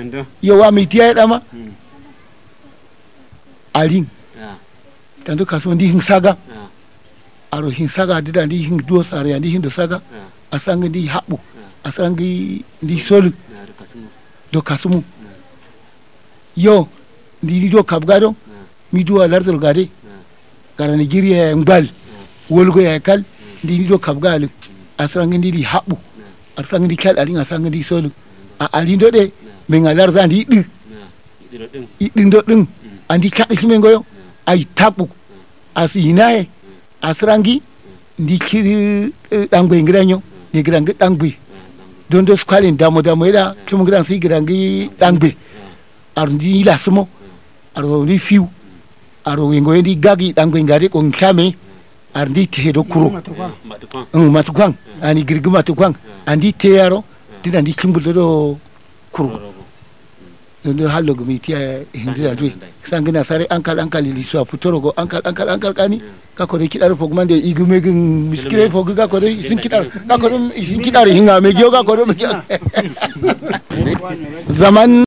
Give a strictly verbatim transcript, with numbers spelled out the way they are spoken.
yawa mi tiya dama alin tandu kaso ndi hin saga aro hin saga dida ndi hin do sare ndi hin do saga asanga ndi habbu asanga ndi solu do kasumu yo ndi do kabgado mi do larzal gade gara Nigeria ngbal wolgo ya kal ndi do kabgal asanga ndi habbu asanga ndi kal alin asanga ndi solu a alin do de me ngalar zandi di idin do din andi kaɗa kimen goyo ay taɓu asinaye asrangi ndi kiri ɗangbe ngiranyo ni girangi ɗangbe don do skwalin damo damo ida kemo giran si girangi ɗangbe ar ndi lasumo aro ndi fiu aro wengo ndi gagi ɗangbe ngari ko nkame ar ndi tehedo kuro um matukwan ani girgi matukwan andi teyaro dina ndi kimbuldo do kuro ndo hallo gumi tiya hindira dui sangina sare ankal ankal li so futoro go ankal ankal ankal kani ka ko de kidar fog mande igume gin miskire fog ga ko de isin kidar ka ko de isin kidar hinga me gyo ga ko de zaman